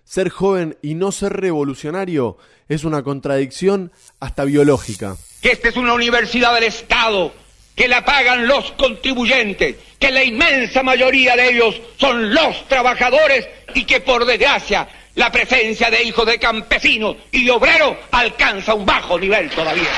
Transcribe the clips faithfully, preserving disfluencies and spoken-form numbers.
ser joven y no ser revolucionario es una contradicción hasta biológica. Que esta es una universidad del Estado, que la pagan los contribuyentes, que la inmensa mayoría de ellos son los trabajadores y que por desgracia la presencia de hijos de campesinos y de obreros alcanza un bajo nivel todavía.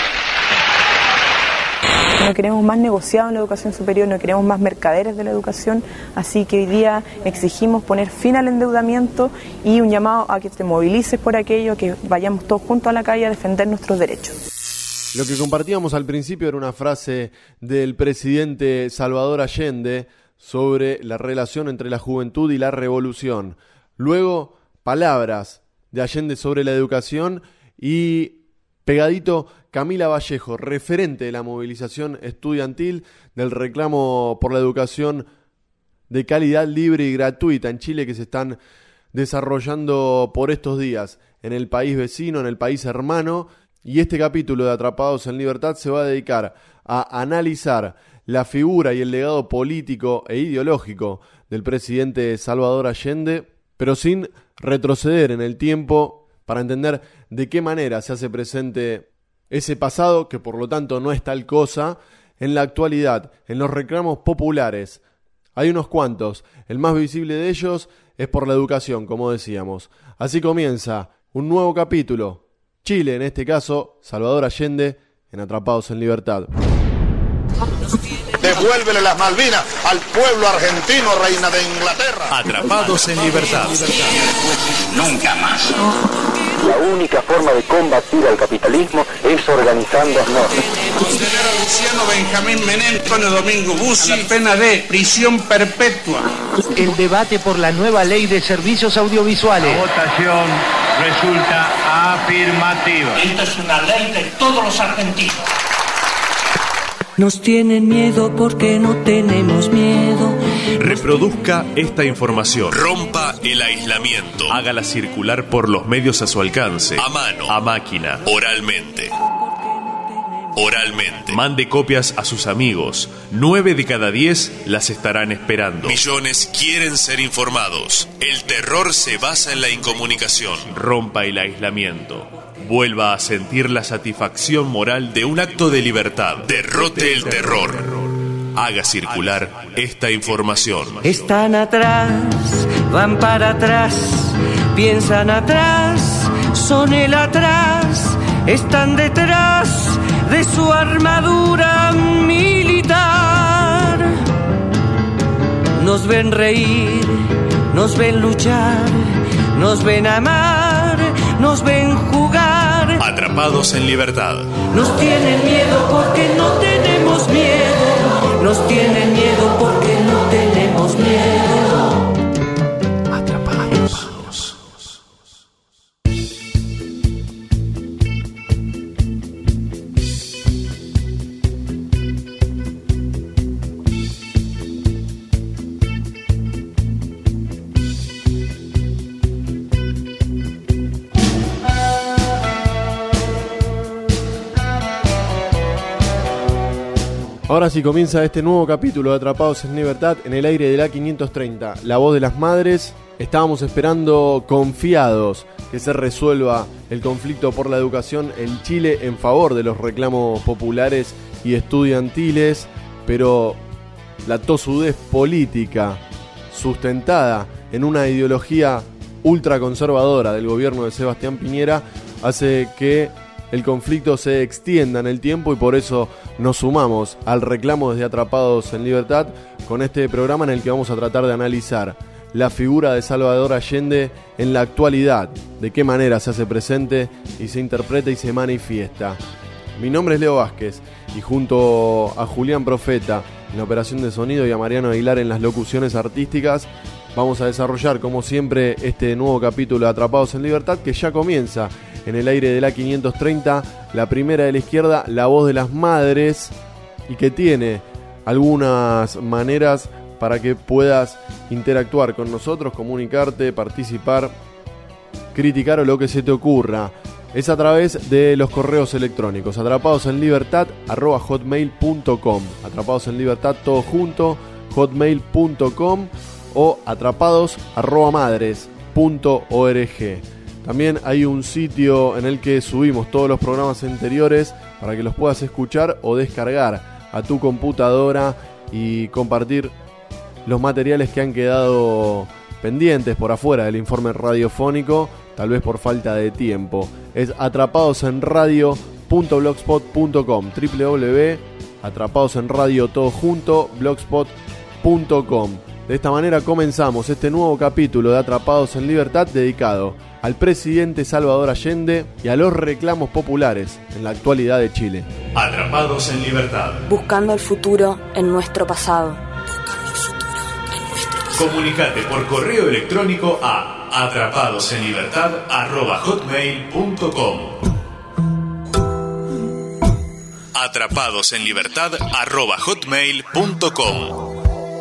No queremos más negociados en la educación superior, no queremos más mercaderes de la educación, así que hoy día exigimos poner fin al endeudamiento y un llamado a que te movilices por aquello, que vayamos todos juntos a la calle a defender nuestros derechos. Lo que compartíamos al principio era una frase del presidente Salvador Allende sobre la relación entre la juventud y la revolución. Luego, palabras de Allende sobre la educación y pegadito Camila Vallejo, referente de la movilización estudiantil del reclamo por la educación de calidad libre y gratuita en Chile que se están desarrollando por estos días en el país vecino, en el país hermano. Y este capítulo de Atrapados en Libertad se va a dedicar a analizar la figura y el legado político e ideológico del presidente Salvador Allende, pero sin retroceder en el tiempo para entender de qué manera se hace presente ese pasado, que por lo tanto no es tal cosa, en la actualidad, en los reclamos populares. Hay unos cuantos, el más visible de ellos es por la educación, como decíamos. Así comienza un nuevo capítulo, Chile, en este caso, Salvador Allende, en Atrapados en Libertad. Devuélvele las Malvinas al pueblo argentino, reina de Inglaterra. Atrapados en Libertad. Nunca más. La única forma de combatir al capitalismo es organizándonos. Condenar a Luciano Benjamín Menem, Antonio Domingo Bussi, a la pena de prisión perpetua. El debate por la nueva ley de servicios audiovisuales. La votación resulta afirmativa. Esta es una ley de todos los argentinos. Nos tienen miedo porque no tenemos miedo. Reproduzca esta información. Rompa el aislamiento. Hágala circular por los medios a su alcance. A mano, a máquina, oralmente. Oralmente. Mande copias a sus amigos. Nueve de cada diez las estarán esperando. Millones quieren ser informados. El terror se basa en la incomunicación. Rompa el aislamiento. Vuelva a sentir la satisfacción moral de un acto de libertad. Derrote el terror. Haga circular esta información. Están atrás, van para atrás, piensan atrás, son el atrás, están detrás de su armadura militar. Nos ven reír, nos ven luchar, nos ven amar, nos ven jugar. Atrapados en Libertad. Nos tienen miedo porque no tenemos miedo. Nos tienen miedo porque no tenemos miedo. Atrapados. Ahora sí comienza este nuevo capítulo de Atrapados en Libertad en el aire de la quinientos treinta, La Voz de las Madres. Estábamos esperando confiados que se resuelva el conflicto por la educación en Chile en favor de los reclamos populares y estudiantiles, pero la tosudez política sustentada en una ideología ultraconservadora del gobierno de Sebastián Piñera hace que el conflicto se extienda en el tiempo, y por eso nos sumamos al reclamo desde Atrapados en Libertad con este programa en el que vamos a tratar de analizar la figura de Salvador Allende en la actualidad, de qué manera se hace presente y se interpreta y se manifiesta. Mi nombre es Leo Vázquez y junto a Julián Profeta en la operación de sonido y a Mariano Aguilar en las locuciones artísticas vamos a desarrollar como siempre este nuevo capítulo de Atrapados en Libertad, que ya comienza en el aire de la quinientos treinta, la primera de la izquierda, La Voz de las Madres, y que tiene algunas maneras para que puedas interactuar con nosotros, comunicarte, participar, criticar o lo que se te ocurra. Es a través de los correos electrónicos, atrapadosenlibertad arroba hotmail punto com, atrapadosenlibertad todo junto, hotmail punto com, o atrapados arroba madres punto org. También hay un sitio en el que subimos todos los programas anteriores para que los puedas escuchar o descargar a tu computadora y compartir los materiales que han quedado pendientes por afuera del informe radiofónico, tal vez por falta de tiempo. Es atrapadosenradio punto blogspot punto com, doble u doble u doble u punto atrapadosenradio todo junto blogspot punto com. De esta manera comenzamos este nuevo capítulo de Atrapados en Libertad dedicado al presidente Salvador Allende y a los reclamos populares en la actualidad de Chile. Atrapados en Libertad. Buscando el futuro en nuestro pasado. Comunicate por correo electrónico a atrapadosenlibertad arroba hotmail punto com. atrapadosenlibertad arroba hotmail punto com.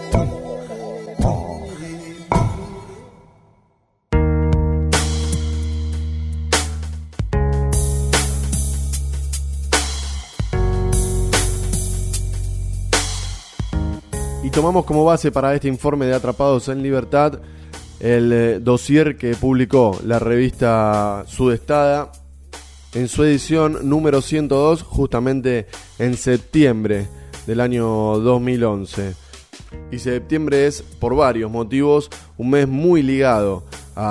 Y tomamos como base para este informe de Atrapados en Libertad el eh, dossier que publicó la revista Sudestada en su edición número ciento dos, justamente en septiembre del año dos mil once. Y septiembre es, por varios motivos, un mes muy ligado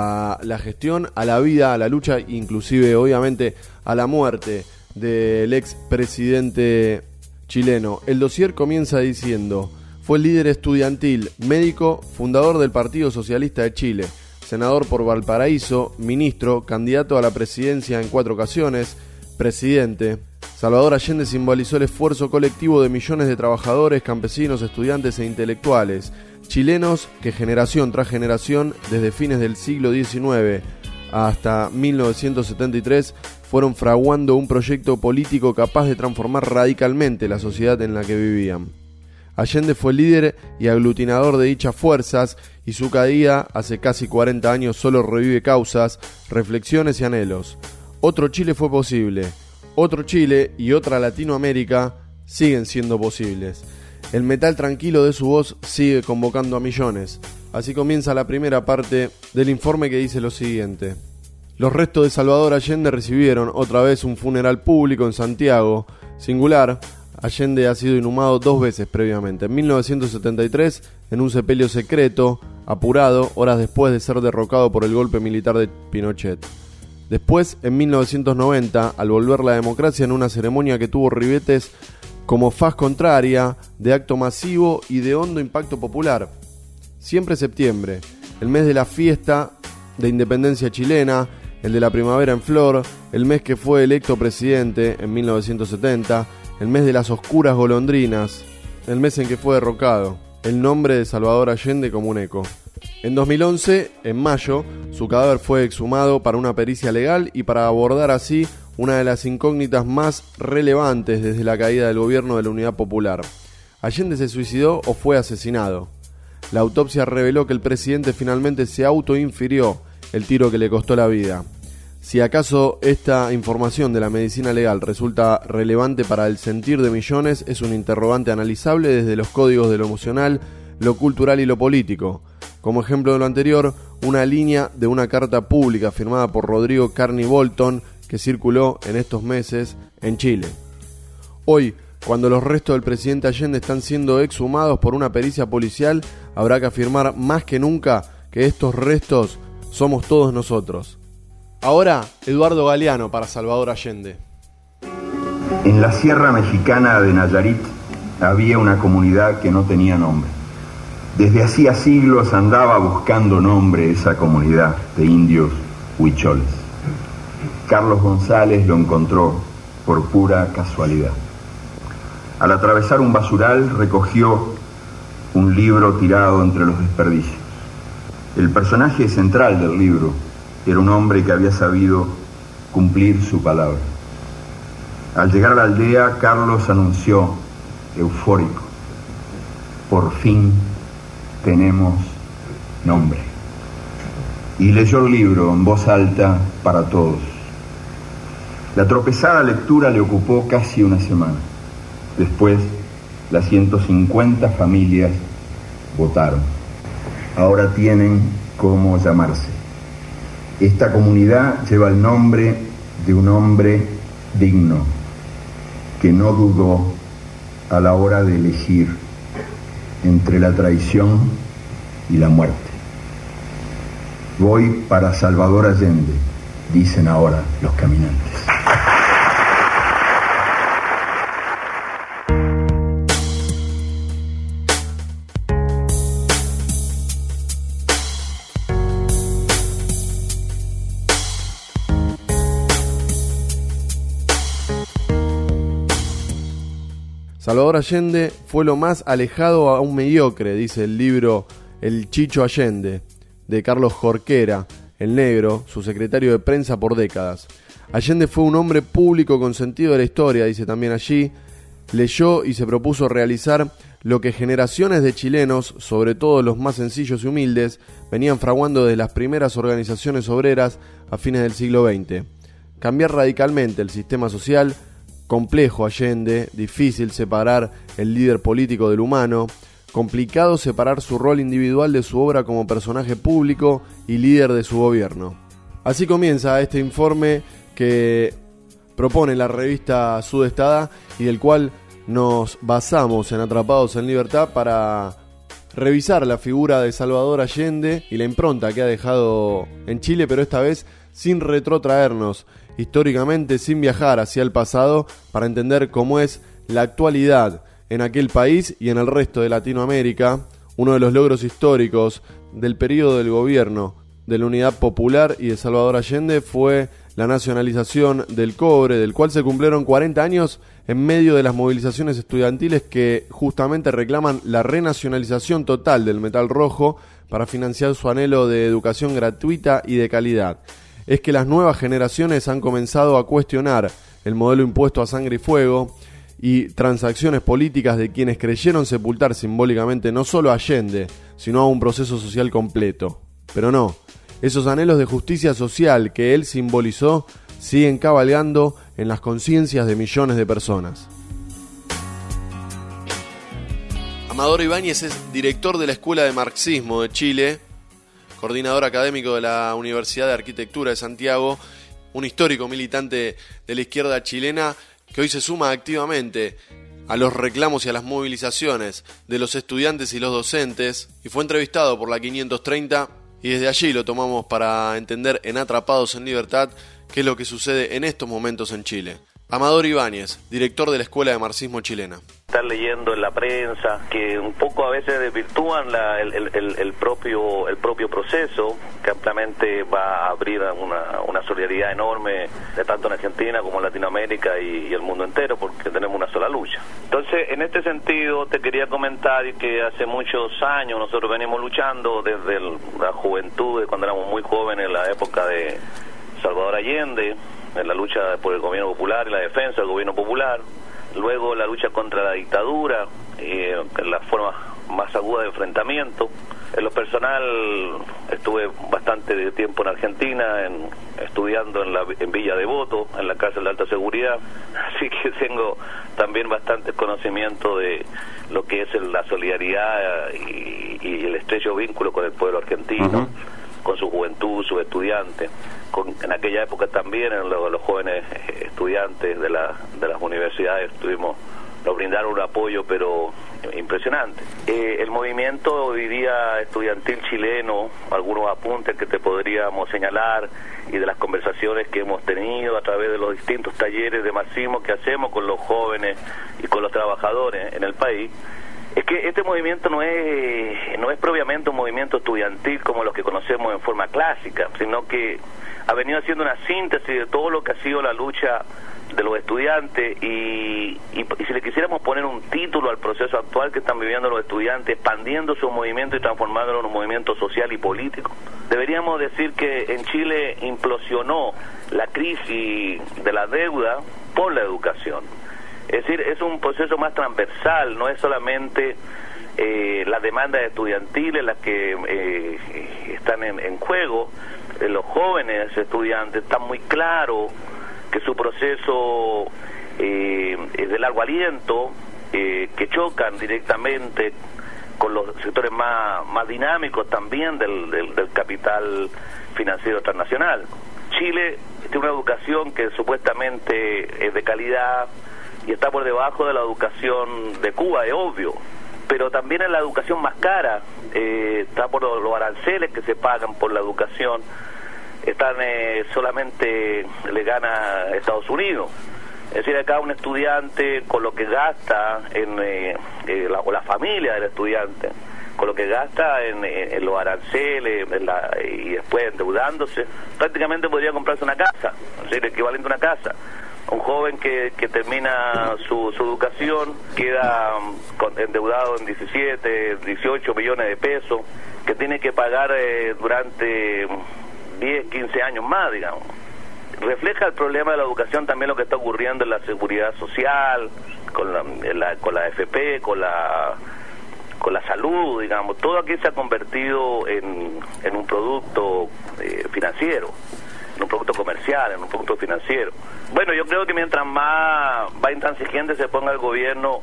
a la gestión, a la vida, a la lucha, inclusive obviamente a la muerte del expresidente chileno. El dossier comienza diciendo: fue líder estudiantil, médico, fundador del Partido Socialista de Chile, senador por Valparaíso, ministro, candidato a la presidencia en cuatro ocasiones, presidente. Salvador Allende simbolizó el esfuerzo colectivo de millones de trabajadores, campesinos, estudiantes e intelectuales chilenos que generación tras generación, desde fines del siglo diecinueve hasta mil novecientos setenta y tres, fueron fraguando un proyecto político capaz de transformar radicalmente la sociedad en la que vivían. Allende fue líder y aglutinador de dichas fuerzas y su caída hace casi cuarenta años solo revive causas, reflexiones y anhelos. Otro Chile fue posible, otro Chile y otra Latinoamérica siguen siendo posibles. El metal tranquilo de su voz sigue convocando a millones. Así comienza la primera parte del informe, que dice lo siguiente: los restos de Salvador Allende recibieron otra vez un funeral público en Santiago. Singular, Allende ha sido inhumado dos veces previamente, en mil novecientos setenta y tres en un sepelio secreto, apurado, horas después de ser derrocado por el golpe militar de Pinochet. Después, en mil novecientos noventa, al volver la democracia, en una ceremonia que tuvo ribetes como faz contraria, de acto masivo y de hondo impacto popular. Siempre septiembre, el mes de la fiesta de independencia chilena, el de la primavera en flor, el mes que fue electo presidente en mil novecientos setenta, el mes de las oscuras golondrinas, el mes en que fue derrocado, el nombre de Salvador Allende como un eco. En dos mil once, en mayo, su cadáver fue exhumado para una pericia legal y para abordar así una de las incógnitas más relevantes desde la caída del gobierno de la Unidad Popular. ¿Allende se suicidó o fue asesinado? La autopsia reveló que el presidente finalmente se autoinfirió el tiro que le costó la vida. Si acaso esta información de la medicina legal resulta relevante para el sentir de millones, es un interrogante analizable desde los códigos de lo emocional, lo cultural y lo político. Como ejemplo de lo anterior, una línea de una carta pública firmada por Rodrigo Carney Bolton que circuló en estos meses en Chile. Hoy, cuando los restos del presidente Allende están siendo exhumados por una pericia policial, habrá que afirmar más que nunca que estos restos somos todos nosotros. Ahora, Eduardo Galeano para Salvador Allende. En la Sierra Mexicana de Nayarit había una comunidad que no tenía nombre. Desde hacía siglos andaba buscando nombre esa comunidad de indios huicholes. Carlos González lo encontró por pura casualidad. Al atravesar un basural recogió un libro tirado entre los desperdicios. El personaje central del libro era un hombre que había sabido cumplir su palabra. Al llegar a la aldea, Carlos anunció, eufórico: por fin tenemos nombre. Y leyó el libro en voz alta para todos. La tropezada lectura le ocupó casi una semana. Después, las ciento cincuenta familias votaron. Ahora tienen cómo llamarse: Esta comunidad lleva el nombre de un hombre digno, que no dudó a la hora de elegir entre la traición y la muerte. Voy para Salvador Allende, dicen ahora los caminantes. Salvador Allende fue lo más alejado a un mediocre, dice el libro El Chicho Allende, de Carlos Jorquera, el negro, su secretario de prensa por décadas. Allende fue un hombre público con sentido de la historia, dice también allí. Leyó y se propuso realizar lo que generaciones de chilenos, sobre todo los más sencillos y humildes, venían fraguando desde las primeras organizaciones obreras a fines del siglo veinte. Cambiar radicalmente el sistema social. Complejo Allende, difícil separar el líder político del humano, complicado separar su rol individual de su obra como personaje público y líder de su gobierno. Así comienza este informe que propone la revista Sudestada y del cual nos basamos en Atrapados en Libertad para revisar la figura de Salvador Allende y la impronta que ha dejado en Chile, pero esta vez sin retrotraernos históricamente, sin viajar hacia el pasado, para entender cómo es la actualidad en aquel país y en el resto de Latinoamérica. Uno de los logros históricos del periodo del gobierno de la Unidad Popular y de Salvador Allende fue la nacionalización del cobre, del cual se cumplieron cuarenta años en medio de las movilizaciones estudiantiles que justamente reclaman la renacionalización total del metal rojo para financiar su anhelo de educación gratuita y de calidad. Es que las nuevas generaciones han comenzado a cuestionar el modelo impuesto a sangre y fuego y transacciones políticas de quienes creyeron sepultar simbólicamente no solo a Allende, sino a un proceso social completo. Pero no, esos anhelos de justicia social que él simbolizó siguen cabalgando en las conciencias de millones de personas. Amador Ibáñez es director de la Escuela de Marxismo de Chile, coordinador académico de la Universidad de Arquitectura de Santiago, un histórico militante de la izquierda chilena que hoy se suma activamente a los reclamos y a las movilizaciones de los estudiantes y los docentes, y fue entrevistado por la quinientos treinta, y desde allí lo tomamos para entender en Atrapados en Libertad qué es lo que sucede en estos momentos en Chile. Amador Ibáñez, director de la Escuela de Marxismo chilena. Estar leyendo en la prensa que un poco a veces desvirtúan la, el, el, el propio el propio proceso, que ampliamente va a abrir una, una solidaridad enorme de tanto en Argentina como en Latinoamérica y, y el mundo entero, porque tenemos una sola lucha. Entonces, en este sentido, te quería comentar que hace muchos años nosotros venimos luchando desde el, la juventud, de cuando éramos muy jóvenes, en la época de Salvador Allende, en la lucha por el gobierno popular y la defensa del gobierno popular, luego la lucha contra la dictadura, eh, en la forma más aguda de enfrentamiento. En lo personal estuve bastante tiempo en Argentina, en, estudiando en, la, en Villa Devoto, en la cárcel de alta seguridad, así que tengo también bastante conocimiento de lo que es la solidaridad y, y el estrecho vínculo con el pueblo argentino. Uh-huh. Con su juventud, sus estudiantes, con, en aquella época también en lo, los jóvenes estudiantes de, la, de las universidades tuvimos, nos brindaron un apoyo pero impresionante. Eh, el movimiento hoy día estudiantil chileno, algunos apuntes que te podríamos señalar y de las conversaciones que hemos tenido a través de los distintos talleres de marxismo que hacemos con los jóvenes y con los trabajadores en el país, es que este movimiento no es no es propiamente un movimiento estudiantil como los que conocemos en forma clásica, sino que ha venido haciendo una síntesis de todo lo que ha sido la lucha de los estudiantes y, y, y si le quisiéramos poner un título al proceso actual que están viviendo los estudiantes, expandiendo su movimiento y transformándolo en un movimiento social y político, deberíamos decir que en Chile implosionó la crisis de la deuda por la educación. Es decir, es un proceso más transversal, no es solamente eh, las demandas estudiantiles las que eh, están en, en juego. Eh, los jóvenes estudiantes están muy claros que su proceso eh, es de largo aliento, eh, que chocan directamente con los sectores más, más dinámicos también del, del, del capital financiero transnacional. Chile tiene una educación que supuestamente es de calidad y está por debajo de la educación de Cuba, es obvio, pero también es la educación más cara, eh, está por los aranceles que se pagan por la educación, están eh, solamente le gana a Estados Unidos. Es decir, acá un estudiante con lo que gasta en eh, eh, la, o la familia del estudiante con lo que gasta en, en, en los aranceles en la, y después endeudándose, prácticamente podría comprarse una casa, es decir, equivalente a una casa. Un joven que, que termina su, su educación queda con, endeudado en diecisiete, dieciocho millones de pesos, que tiene que pagar eh, durante diez, quince años más, digamos. Refleja el problema de la educación también lo que está ocurriendo en la seguridad social, con la, la, con la A F P, con la con la salud, digamos. Todo aquí se ha convertido en, en un producto eh, financiero, en un producto comercial, en un producto financiero. Bueno, yo creo que mientras más va intransigente se ponga el gobierno,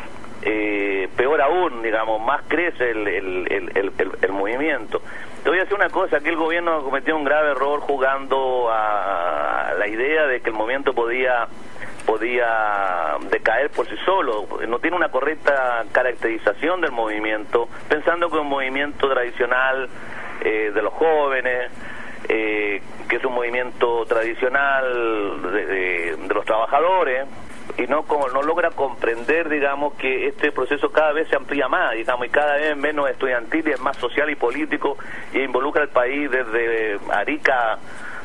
eh, peor aún, digamos, más crece el, el, el, el, el, el movimiento. Te voy a decir una cosa, aquí el gobierno cometió un grave error jugando a la idea de que el movimiento podía podía decaer por sí solo, no tiene una correcta caracterización del movimiento, pensando que un movimiento tradicional eh, de los jóvenes, eh, que es un movimiento tradicional de, de, de los trabajadores, y no como no logra comprender, digamos, que este proceso cada vez se amplía más, digamos, y cada vez menos estudiantil y es más social y político, y involucra al país desde Arica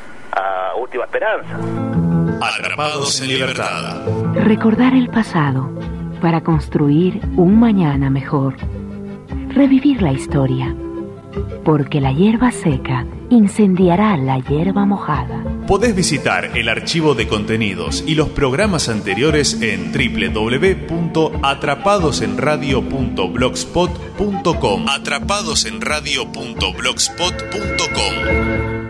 a Última Esperanza. Atrapados en libertad. Recordar el pasado para construir un mañana mejor. Revivir la historia, porque la hierba seca incendiará la hierba mojada. Podés visitar el archivo de contenidos y los programas anteriores en doble u doble u doble u punto atrapados en radio punto blogspot punto com. atrapados en radio punto blogspot punto com.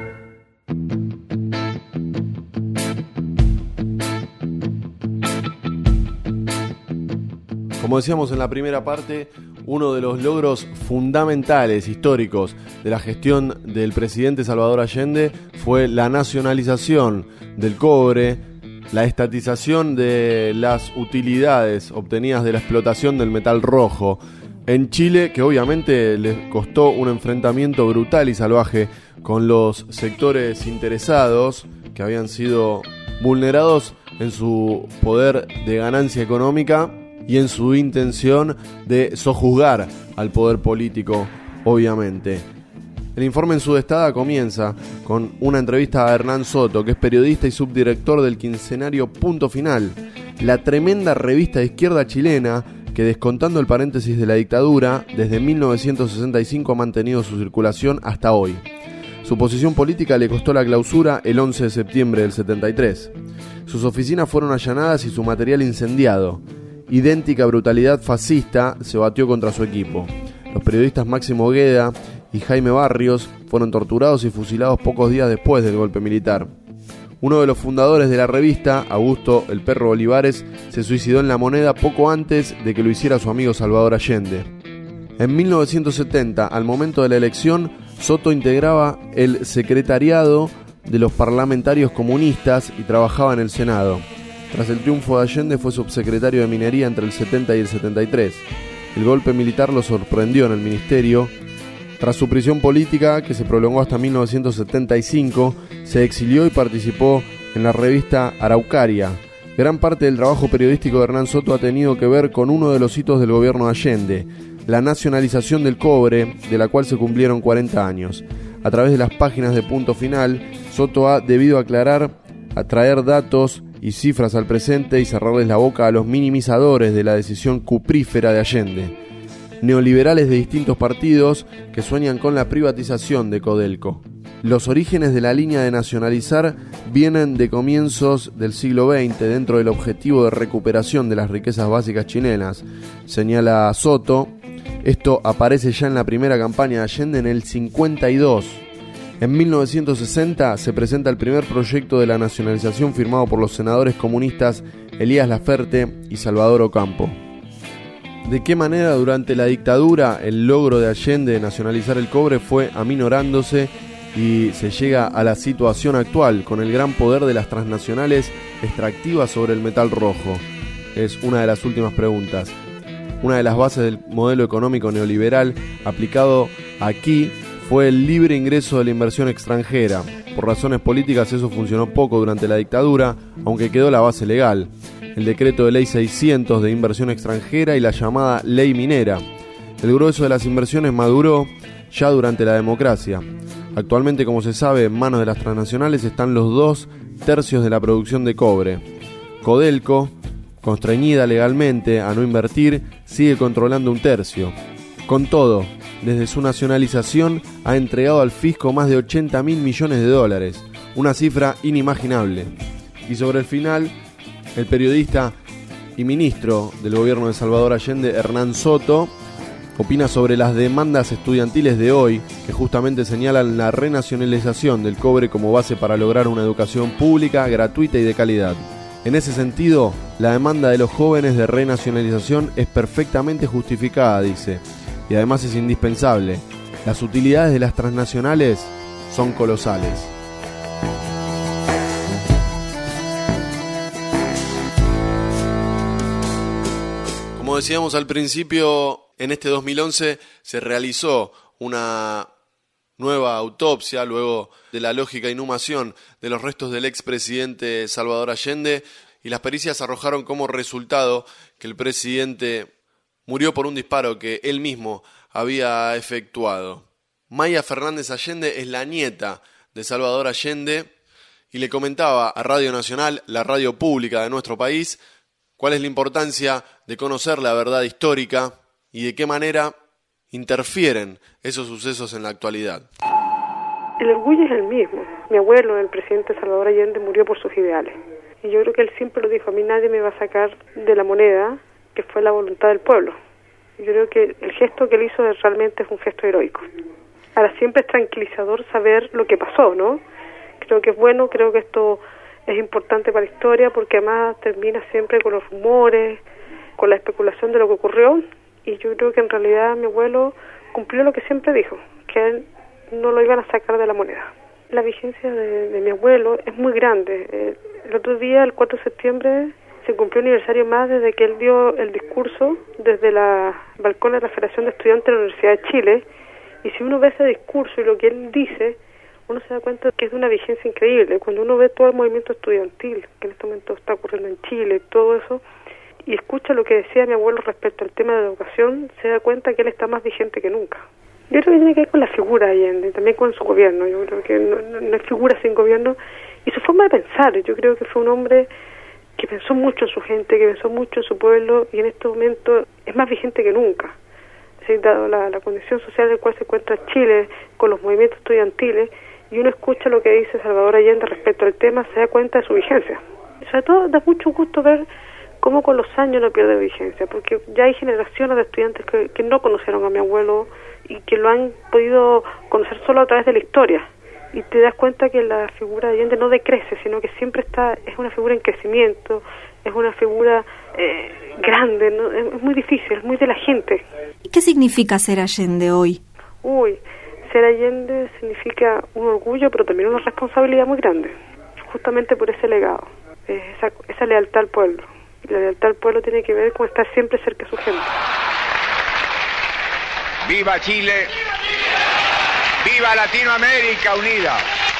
Como decíamos en la primera parte, uno de los logros fundamentales, históricos, de la gestión del presidente Salvador Allende fue la nacionalización del cobre, la estatización de las utilidades obtenidas de la explotación del metal rojo en Chile, que obviamente les costó un enfrentamiento brutal y salvaje con los sectores interesados que habían sido vulnerados en su poder de ganancia económica y en su intención de sojuzgar al poder político, obviamente. El informe en Sudestada comienza con una entrevista a Hernán Soto, que es periodista y subdirector del quincenario Punto Final, la tremenda revista de izquierda chilena que, descontando el paréntesis de la dictadura, desde mil novecientos sesenta y cinco ha mantenido su circulación hasta hoy. Su posición política le costó la clausura el once de septiembre del setenta y tres. Sus oficinas fueron allanadas y su material incendiado. Idéntica brutalidad fascista se batió contra su equipo. Los periodistas Máximo Gueda y Jaime Barrios fueron torturados y fusilados pocos días después del golpe militar. Uno de los fundadores de la revista, Augusto el Perro Olivares, se suicidó en La Moneda poco antes de que lo hiciera su amigo Salvador Allende. En mil novecientos setenta, al momento de la elección, Soto integraba el secretariado de los parlamentarios comunistas y trabajaba en el Senado. Tras el triunfo de Allende fue subsecretario de Minería entre el setenta y el setenta y tres. El golpe militar lo sorprendió en el ministerio. Tras su prisión política, que se prolongó hasta mil novecientos setenta y cinco, se exilió y participó en la revista Araucaria. Gran parte del trabajo periodístico de Hernán Soto ha tenido que ver con uno de los hitos del gobierno de Allende, la nacionalización del cobre, de la cual se cumplieron cuarenta años. A través de las páginas de Punto Final, Soto ha debido aclarar, atraer datos y cifras al presente y cerrarles la boca a los minimizadores de la decisión cuprífera de Allende. Neoliberales de distintos partidos que sueñan con la privatización de Codelco. Los orígenes de la línea de nacionalizar vienen de comienzos del siglo veinte dentro del objetivo de recuperación de las riquezas básicas chilenas, señala Soto. Esto aparece ya en la primera campaña de Allende en el cincuenta y dos. En mil novecientos sesenta se presenta el primer proyecto de la nacionalización firmado por los senadores comunistas Elías Laferte y Salvador Ocampo. de qué manera durante la dictadura el logro de Allende de nacionalizar el cobre fue aminorándose y se llega a la situación actual con el gran poder de las transnacionales extractivas sobre el metal rojo. Es una de las últimas preguntas. Una de las bases del modelo económico neoliberal aplicado aquí fue el libre ingreso de la inversión extranjera. Por razones políticas eso funcionó poco durante la dictadura, aunque quedó la base legal. El decreto de ley seiscientos de inversión extranjera y la llamada ley minera. El grueso de las inversiones maduró ya durante la democracia. Actualmente, como se sabe, en manos de las transnacionales están los dos tercios de la producción de cobre. Codelco, constreñida legalmente a no invertir, sigue controlando un tercio. Con todo, desde su nacionalización ha entregado al fisco más de ochenta mil millones de dólares, una cifra inimaginable. Y sobre el final, el periodista y ministro del gobierno de Salvador Allende, Hernán Soto, opina sobre las demandas estudiantiles de hoy, que justamente señalan la renacionalización del cobre como base para lograr una educación pública, gratuita y de calidad. En ese sentido, la demanda de los jóvenes de renacionalización es perfectamente justificada, dice, y además es indispensable. Las utilidades de las transnacionales son colosales. Como decíamos al principio, en este dos mil once se realizó una nueva autopsia luego de la lógica inhumación de los restos del expresidente Salvador Allende, y las pericias arrojaron como resultado que el presidente murió por un disparo que él mismo había efectuado. Maya Fernández Allende es la nieta de Salvador Allende y le comentaba a Radio Nacional, la radio pública de nuestro país, cuál es la importancia de conocer la verdad histórica y de qué manera interfieren esos sucesos en la actualidad. El orgullo es el mismo. Mi abuelo, el presidente Salvador Allende, murió por sus ideales. Y yo creo que él siempre lo dijo, a mí nadie me va a sacar de la moneda, que fue la voluntad del pueblo. Y yo creo que el gesto que él hizo realmente es un gesto heroico. Ahora, siempre es tranquilizador saber lo que pasó, ¿no? Creo que es bueno, creo que esto es importante para la historia, porque además termina siempre con los rumores, con la especulación de lo que ocurrió, y yo creo que en realidad mi abuelo cumplió lo que siempre dijo, que a él no lo iban a sacar de la moneda. La vigencia de, de mi abuelo es muy grande. Eh, el otro día, el cuatro de septiembre, se cumplió un aniversario más desde que él dio el discurso desde la balcón de la Federación de Estudiantes de la Universidad de Chile, y si uno ve ese discurso y lo que él dice, uno se da cuenta que es de una vigencia increíble. Cuando uno ve todo el movimiento estudiantil que en este momento está ocurriendo en Chile, todo eso, y escucha lo que decía mi abuelo respecto al tema de la educación, se da cuenta que él está más vigente que nunca. Yo creo que tiene que ver con la figura de Allende, también con su gobierno. Yo creo que no, no, no hay figura sin gobierno, y su forma de pensar. Yo creo que fue un hombre que pensó mucho en su gente, que pensó mucho en su pueblo, y en este momento es más vigente que nunca. Es decir, dado la, la condición social en la cual se encuentra Chile, con los movimientos estudiantiles, y uno escucha lo que dice Salvador Allende respecto al tema, se da cuenta de su vigencia. Sobre todo da mucho gusto ver cómo con los años no pierde vigencia, porque ya hay generaciones de estudiantes que, que no conocieron a mi abuelo y que lo han podido conocer solo a través de la historia, y te das cuenta que la figura de Allende no decrece, sino que siempre está, es una figura en crecimiento, es una figura eh, grande, ¿no? Es muy difícil, es muy de la gente. ¿Qué significa ser Allende hoy? Uy, ser Allende significa un orgullo, pero también una responsabilidad muy grande, justamente por ese legado, esa, esa lealtad al pueblo. Y la lealtad al pueblo tiene que ver con estar siempre cerca de su gente. ¡Viva Chile! ¡Viva Latinoamérica unida!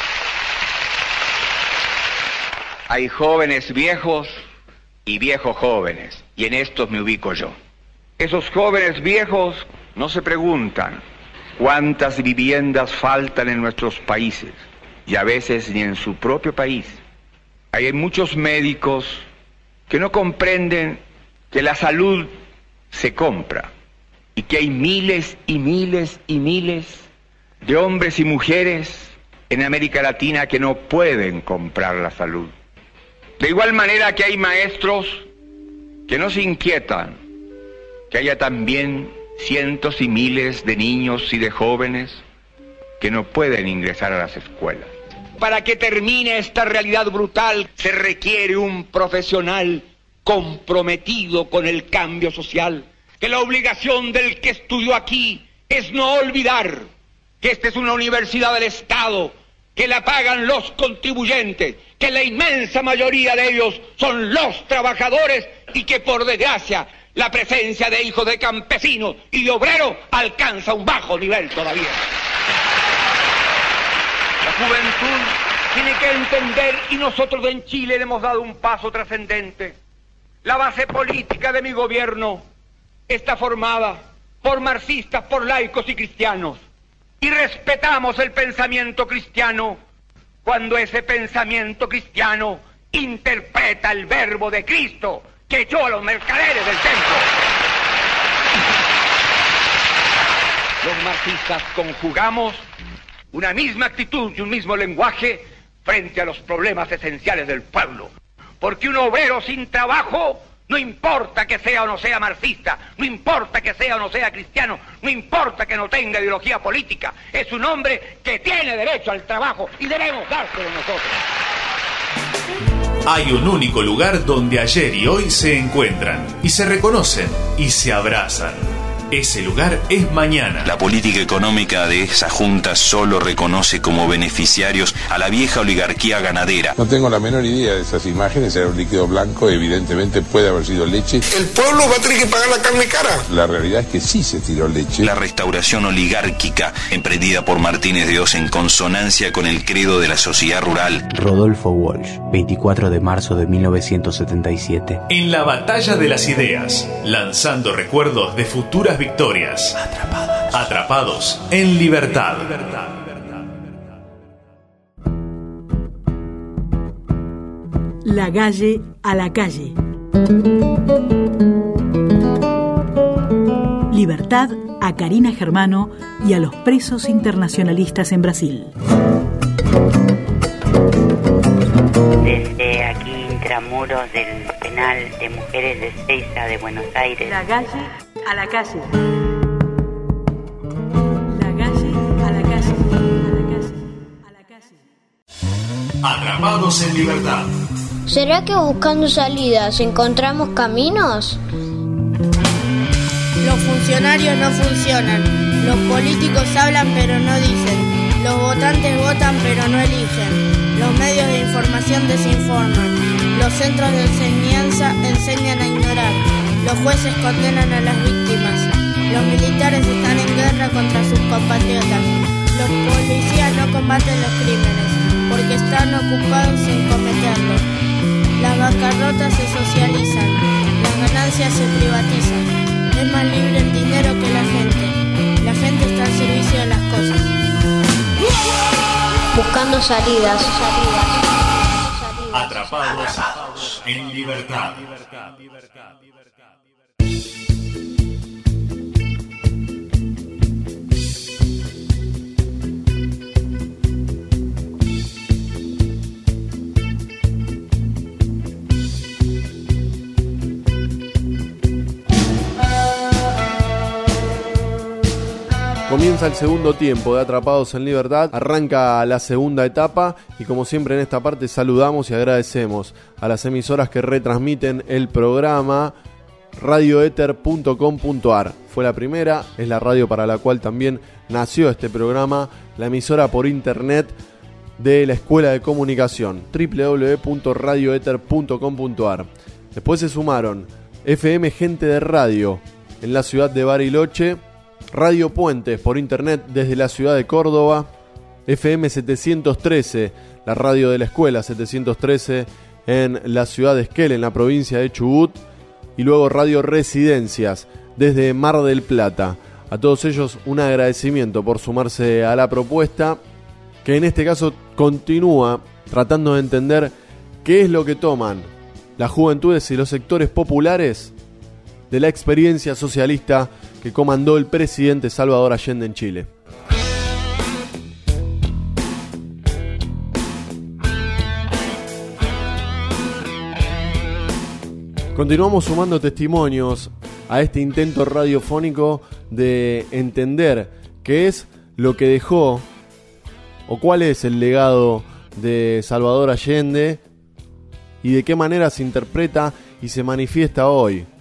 Hay jóvenes viejos y viejos jóvenes, y en estos me ubico yo. Esos jóvenes viejos no se preguntan cuántas viviendas faltan en nuestros países, y a veces ni en su propio país. Hay muchos médicos que no comprenden que la salud se compra, y que hay miles y miles y miles de hombres y mujeres en América Latina que no pueden comprar la salud. De igual manera que hay maestros que no se inquietan que haya también cientos y miles de niños y de jóvenes que no pueden ingresar a las escuelas. Para que termine esta realidad brutal se requiere un profesional comprometido con el cambio social, que la obligación del que estudió aquí es no olvidar que esta es una universidad del Estado, que la pagan los contribuyentes, que la inmensa mayoría de ellos son los trabajadores y que por desgracia la presencia de hijos de campesinos y de obreros alcanza un bajo nivel todavía. La juventud tiene que entender, y nosotros en Chile le hemos dado un paso trascendente. La base política de mi gobierno está formada por marxistas, por laicos y cristianos. Y respetamos el pensamiento cristiano cuando ese pensamiento cristiano interpreta el verbo de Cristo que echó a los mercaderes del templo. Los marxistas conjugamos una misma actitud y un mismo lenguaje frente a los problemas esenciales del pueblo. Porque un obrero sin trabajo, no importa que sea o no sea marxista, no importa que sea o no sea cristiano, no importa que no tenga ideología política, es un hombre que tiene derecho al trabajo y debemos dárselo nosotros. Hay un único lugar donde ayer y hoy se encuentran, y se reconocen, y se abrazan. Ese lugar es mañana. La política económica de esa junta solo reconoce como beneficiarios a la vieja oligarquía ganadera. No tengo la menor idea de esas imágenes, era un líquido blanco, evidentemente puede haber sido leche. El pueblo va a tener que pagar la carne cara. La realidad es que sí se tiró leche. La restauración oligárquica, emprendida por Martínez de Oz en consonancia con el credo de la sociedad rural. Rodolfo Walsh, veinticuatro de marzo de mil novecientos setenta y siete. En la batalla de las ideas, lanzando recuerdos de futuras victorias. Atrapados. Atrapados en libertad. La calle a la calle. Libertad a Karina Germano y a los presos internacionalistas en Brasil. Desde aquí, intramuros del penal de mujeres de Ezeiza de Buenos Aires. La calle a la calle. La calle a la calle. A la calle. A la calle. Atrapados en libertad. ¿Será que buscando salidas encontramos caminos? Los funcionarios no funcionan. Los políticos hablan pero no dicen. Los votantes votan pero no eligen. Los medios de información desinforman. Los centros de enseñanza enseñan a ignorar. Los jueces condenan a las víctimas. Los militares están en guerra contra sus compatriotas. Los policías no combaten los crímenes porque están ocupados en cometerlos. Las bancarrotas se socializan. Las ganancias se privatizan. Es más libre el dinero que la gente. La gente está al servicio de las cosas. Buscando salidas. Atrapados en libertad. Comienza el segundo tiempo de Atrapados en Libertad, arranca la segunda etapa y como siempre en esta parte saludamos y agradecemos a las emisoras que retransmiten el programa. radioether punto com punto ar fue la primera, es la radio para la cual también nació este programa, la emisora por internet de la Escuela de Comunicación, doble u doble u doble u punto radioether punto com punto ar. Después se sumaron F M Gente de Radio en la ciudad de Bariloche, Radio Puentes por internet desde la ciudad de Córdoba, F M setecientos trece, la radio de la escuela setecientos trece en la ciudad de Esquel, en la provincia de Chubut, y luego Radio Residencias desde Mar del Plata. A todos ellos un agradecimiento por sumarse a la propuesta, que en este caso continúa tratando de entender qué es lo que toman las juventudes y los sectores populares de la experiencia socialista que comandó el presidente Salvador Allende en Chile. Continuamos sumando testimonios a este intento radiofónico de entender qué es lo que dejó o cuál es el legado de Salvador Allende y de qué manera se interpreta y se manifiesta hoy.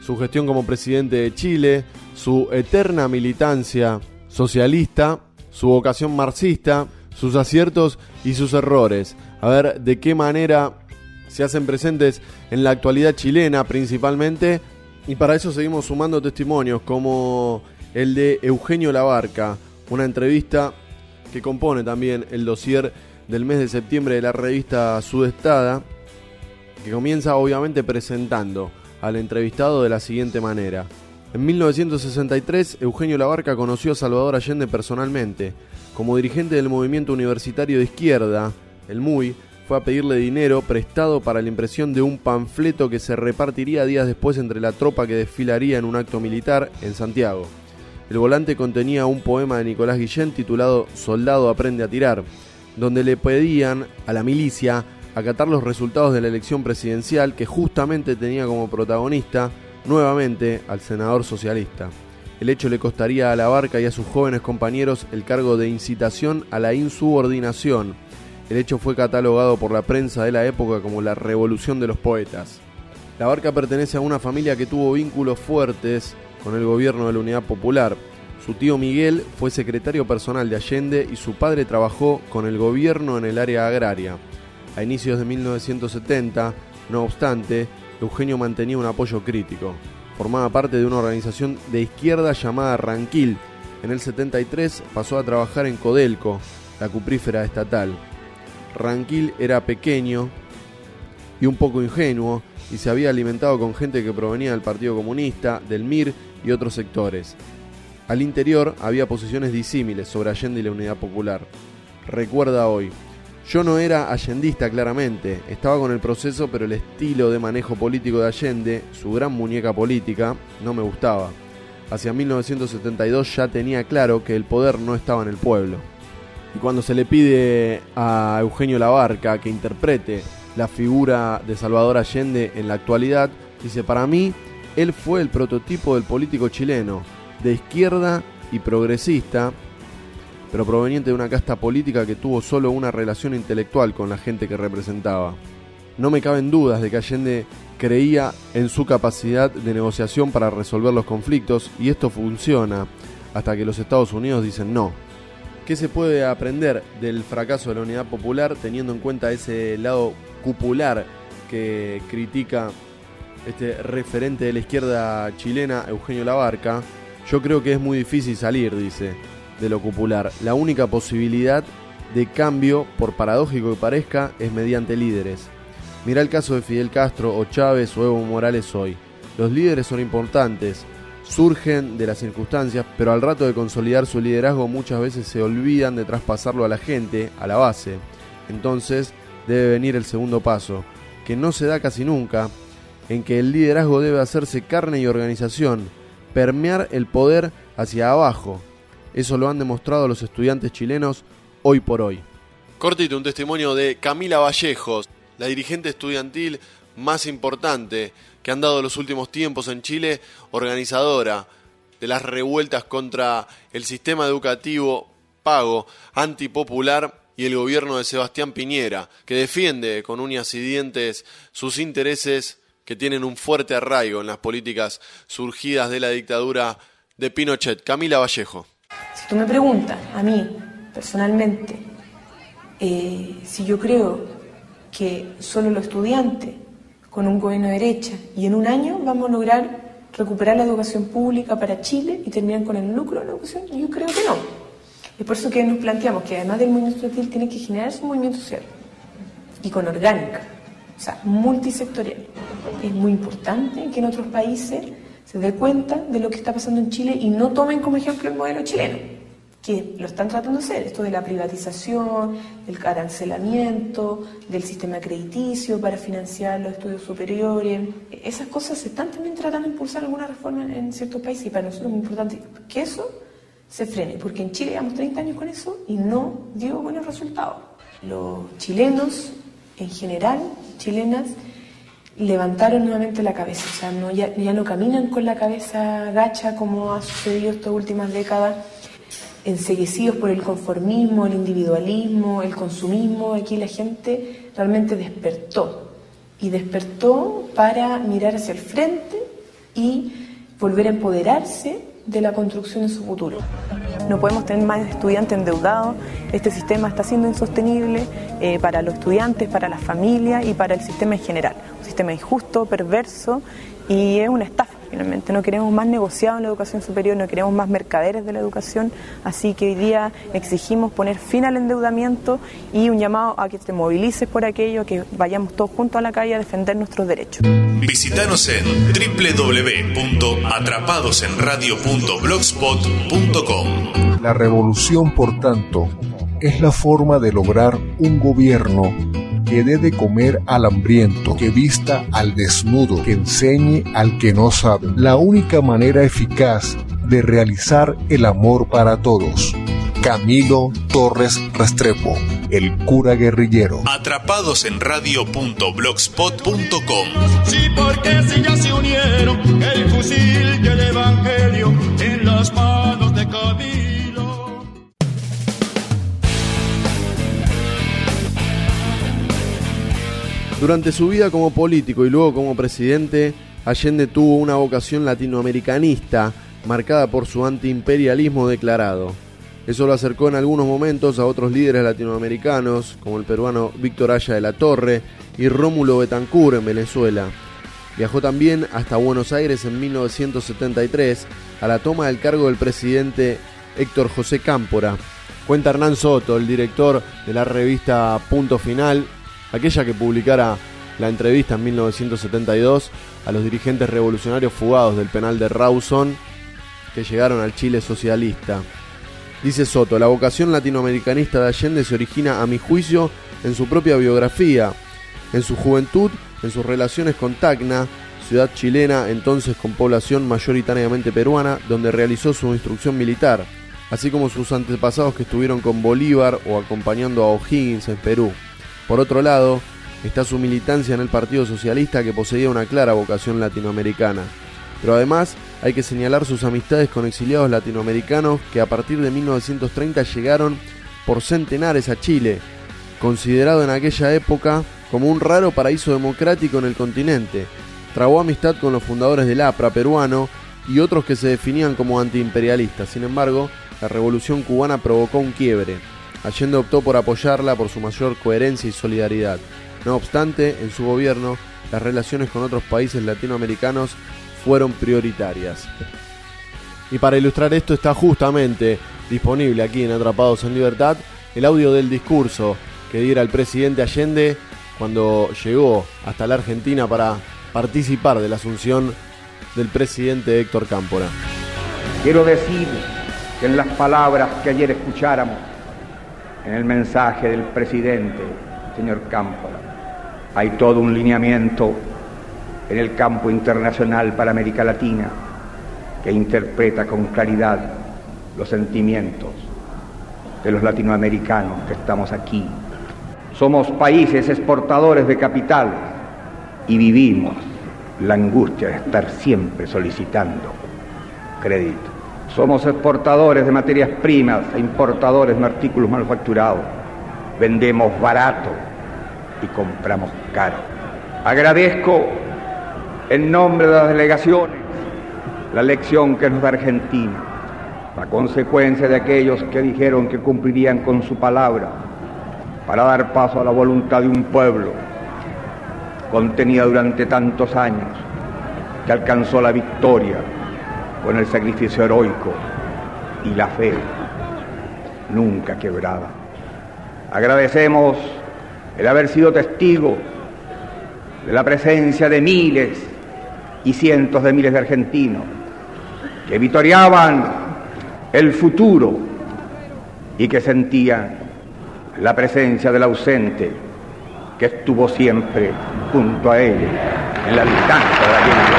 su gestión como presidente de Chile, su eterna militancia socialista, su vocación marxista, sus aciertos y sus errores. A ver de qué manera se hacen presentes en la actualidad chilena principalmente, y para eso seguimos sumando testimonios como el de Eugenio Labarca, una entrevista que compone también el dossier del mes de septiembre de la revista Sudestada, que comienza obviamente presentando al entrevistado de la siguiente manera. En mil novecientos sesenta y tres, Eugenio Labarca conoció a Salvador Allende personalmente. Como dirigente del movimiento universitario de izquierda, el M U I, fue a pedirle dinero prestado para la impresión de un panfleto que se repartiría días después entre la tropa que desfilaría en un acto militar en Santiago. El volante contenía un poema de Nicolás Guillén titulado Soldado aprende a tirar, donde le pedían a la milicia acatar los resultados de la elección presidencial que justamente tenía como protagonista nuevamente al senador socialista. El hecho le costaría a Labarca y a sus jóvenes compañeros el cargo de incitación a la insubordinación. El hecho fue catalogado por la prensa de la época como la revolución de los poetas. Labarca pertenece a una familia que tuvo vínculos fuertes con el gobierno de la Unidad Popular. Su tío Miguel fue secretario personal de Allende y su padre trabajó con el gobierno en el área agraria. A inicios de mil novecientos setenta, no obstante, Eugenio mantenía un apoyo crítico. Formaba parte de una organización de izquierda llamada Ranquil. En el setenta y tres pasó a trabajar en Codelco, la cuprífera estatal. Ranquil era pequeño y un poco ingenuo y se había alimentado con gente que provenía del Partido Comunista, del M I R y otros sectores. Al interior había posiciones disímiles sobre Allende y la Unidad Popular. Recuerda hoy: yo no era allendista claramente, estaba con el proceso, pero el estilo de manejo político de Allende, su gran muñeca política, no me gustaba. Hacia mil novecientos setenta y dos ya tenía claro que el poder no estaba en el pueblo. Y cuando se le pide a Eugenio Labarca que interprete la figura de Salvador Allende en la actualidad, dice: para mí, él fue el prototipo del político chileno, de izquierda y progresista, pero proveniente de una casta política que tuvo solo una relación intelectual con la gente que representaba. No me caben dudas de que Allende creía en su capacidad de negociación para resolver los conflictos, y esto funciona hasta que los Estados Unidos dicen no. ¿Qué se puede aprender del fracaso de la Unidad Popular teniendo en cuenta ese lado cupular que critica este referente de la izquierda chilena, Eugenio Labarca? Yo creo que es muy difícil salir, dice, de lo cupular. La única posibilidad de cambio, por paradójico que parezca, es mediante líderes. Mirá el caso de Fidel Castro o Chávez o Evo Morales hoy. Los líderes son importantes, surgen de las circunstancias, pero al rato de consolidar su liderazgo muchas veces se olvidan de traspasarlo a la gente, a la base. Entonces debe venir el segundo paso, que no se da casi nunca, en que el liderazgo debe hacerse carne y organización, permear el poder hacia abajo. Eso lo han demostrado los estudiantes chilenos hoy por hoy. Cortito, un testimonio de Camila Vallejos, la dirigente estudiantil más importante que han dado los últimos tiempos en Chile, organizadora de las revueltas contra el sistema educativo pago, antipopular y el gobierno de Sebastián Piñera, que defiende con uñas y dientes sus intereses que tienen un fuerte arraigo en las políticas surgidas de la dictadura de Pinochet. Camila Vallejo. Si tú me preguntas a mí, personalmente, eh, si yo creo que solo los estudiantes con un gobierno de derecha y en un año vamos a lograr recuperar la educación pública para Chile y terminar con el lucro de la educación, yo creo que no. Es por eso que nos planteamos que además del movimiento estudiantil tiene que generarse un movimiento social y con orgánica, o sea, multisectorial. Es muy importante que en otros países se dé cuenta de lo que está pasando en Chile y no tomen como ejemplo el modelo chileno, que lo están tratando de hacer, esto de la privatización, del arancelamiento, del sistema crediticio para financiar los estudios superiores. Esas cosas se están también tratando de impulsar alguna reforma en, en ciertos países y para nosotros es muy importante que eso se frene, porque en Chile llevamos treinta años con eso y no dio buenos resultados. Los chilenos, en general, chilenas, levantaron nuevamente la cabeza, o sea, no, ya, ya no caminan con la cabeza gacha como ha sucedido estas últimas décadas, enceguecidos por el conformismo, el individualismo, el consumismo. Aquí la gente realmente despertó, y despertó para mirar hacia el frente y volver a empoderarse de la construcción de su futuro. No podemos tener más estudiantes endeudados. Este sistema está siendo insostenible eh, para los estudiantes, para las familias y para el sistema en general. Un sistema injusto, perverso y es una estafa finalmente. No queremos más negociados en la educación superior, no queremos más mercaderes de la educación, así que hoy día exigimos poner fin al endeudamiento y un llamado a que te movilices por aquello, a que vayamos todos juntos a la calle a defender nuestros derechos. Visítanos en doble u doble u doble u punto atrapados en radio punto blogspot punto com. La revolución, por tanto, es la forma de lograr un gobierno que dé de comer al hambriento, que vista al desnudo, que enseñe al que no sabe. La única manera eficaz de realizar el amor para todos. Camilo Torres Restrepo, el cura guerrillero. Atrapados en radio punto blogspot punto com. Sí, porque si ya se unieron el fusil del evangelio en las manos de Camilo. Durante su vida como político y luego como presidente, Allende tuvo una vocación latinoamericanista marcada por su antiimperialismo declarado. Eso lo acercó en algunos momentos a otros líderes latinoamericanos, como el peruano Víctor Haya de la Torre y Rómulo Betancourt en Venezuela. Viajó también hasta Buenos Aires en mil novecientos setenta y tres a la toma del cargo del presidente Héctor José Cámpora. Cuenta Hernán Soto, el director de la revista Punto Final, aquella que publicara la entrevista en mil novecientos setenta y dos a los dirigentes revolucionarios fugados del penal de Rawson que llegaron al Chile socialista. Dice Soto, la vocación latinoamericanista de Allende se origina, a mi juicio, en su propia biografía, en su juventud, en sus relaciones con Tacna, ciudad chilena entonces con población mayoritariamente peruana, donde realizó su instrucción militar, así como sus antepasados que estuvieron con Bolívar o acompañando a O'Higgins en Perú. Por otro lado, está su militancia en el Partido Socialista, que poseía una clara vocación latinoamericana. Pero además hay que señalar sus amistades con exiliados latinoamericanos que a partir de mil novecientos treinta llegaron por centenares a Chile, considerado en aquella época como un raro paraíso democrático en el continente. Trabó amistad con los fundadores del A P R A peruano y otros que se definían como antiimperialistas. Sin embargo, la revolución cubana provocó un quiebre. Allende optó por apoyarla por su mayor coherencia y solidaridad. No obstante, en su gobierno, las relaciones con otros países latinoamericanos fueron prioritarias. Y para ilustrar esto está justamente disponible aquí en Atrapados en Libertad el audio del discurso que diera el presidente Allende cuando llegó hasta la Argentina para participar de la asunción del presidente Héctor Cámpora. Quiero decir que en las palabras que ayer escucháramos, en el mensaje del presidente, señor Cámpora, hay todo un lineamiento en el campo internacional para América Latina que interpreta con claridad los sentimientos de los latinoamericanos que estamos aquí. Somos países exportadores de capital y vivimos la angustia de estar siempre solicitando crédito. Somos exportadores de materias primas e importadores de artículos manufacturados. Vendemos barato y compramos caro. Agradezco en nombre de las delegaciones la lección que nos da Argentina, la consecuencia de aquellos que dijeron que cumplirían con su palabra para dar paso a la voluntad de un pueblo contenida durante tantos años, que alcanzó la victoria con el sacrificio heroico y la fe nunca quebrada. Agradecemos el haber sido testigo de la presencia de miles y cientos de miles de argentinos que vitoreaban el futuro y que sentían la presencia del ausente que estuvo siempre junto a él en la distancia de la gente.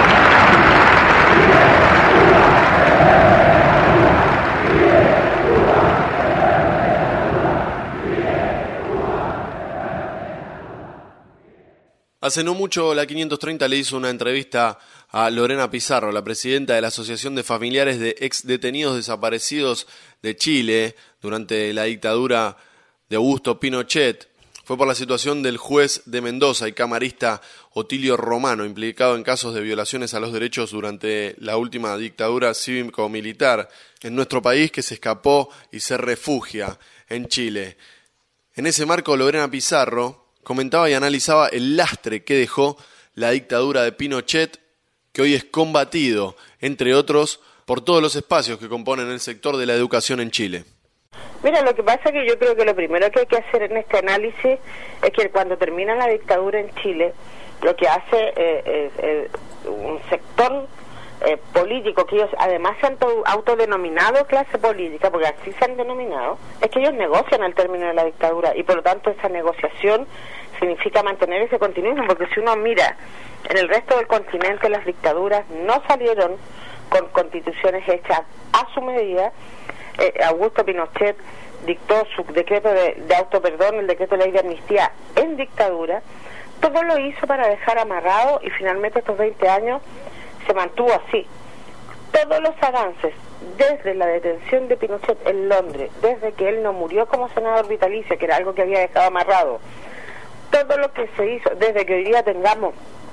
Hace no mucho la quinientos treinta le hizo una entrevista a Lorena Pizarro, la presidenta de la Asociación de Familiares de Ex Detenidos Desaparecidos de Chile durante la dictadura de Augusto Pinochet. fue por la situación del juez de Mendoza y camarista Otilio Romano, implicado en casos de violaciones a los derechos durante la última dictadura cívico-militar en nuestro país, que se escapó y se refugia en Chile. En ese marco, Lorena Pizarro comentaba y analizaba el lastre que dejó la dictadura de Pinochet, que hoy es combatido, entre otros, por todos los espacios que componen el sector de la educación en Chile. Mira, lo que pasa es que yo creo que lo primero que hay que hacer en este análisis es que cuando termina la dictadura en Chile, lo que hace eh, eh, eh, un sector eh, político, que ellos además se han autodenominado clase política, porque así se han denominado, es que ellos negocian al término de la dictadura, y por lo tanto esa negociación significa mantener ese continuismo, porque si uno mira en el resto del continente, las dictaduras no salieron con constituciones hechas a su medida. Eh, Augusto Pinochet dictó su decreto de, de autoperdón, el decreto de ley de amnistía en dictadura. Todo lo hizo para dejar amarrado, y finalmente estos veinte años se mantuvo así. Todos los avances desde la detención de Pinochet en Londres, desde que él no murió como senador vitalicio, que era algo que había dejado amarrado, todo lo que se hizo desde que hoy día tengamos